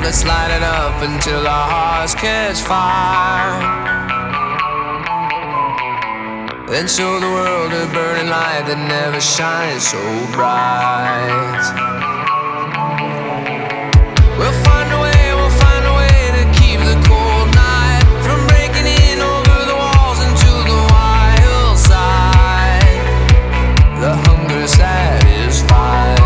let's light it up until our hearts catch fire. Then show the world a burning light that never shines so bright. We'll find a way to keep the cold night from breaking in over the walls into the wild side. The hunger satisfied.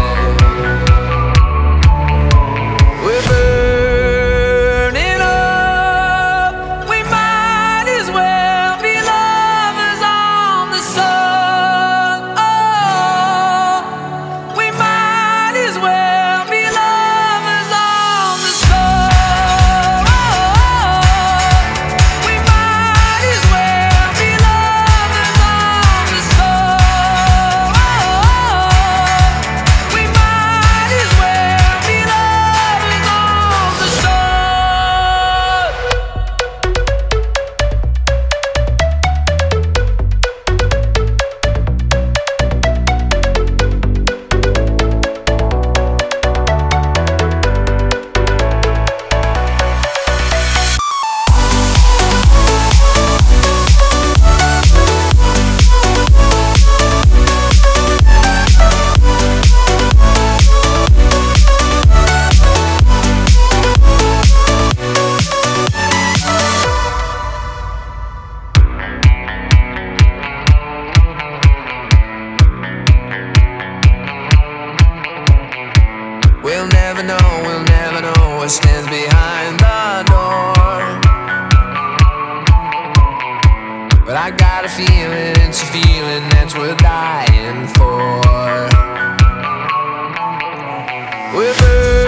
We're burning up. We might as well be lovers on the sun. Oh, we might as well be lovers on the sun. We might as well be lovers on the sun. We might as well be lovers on the sun. We'll never know what stands behind the door. But I got a feeling, it's a feeling that's worth dying for. We're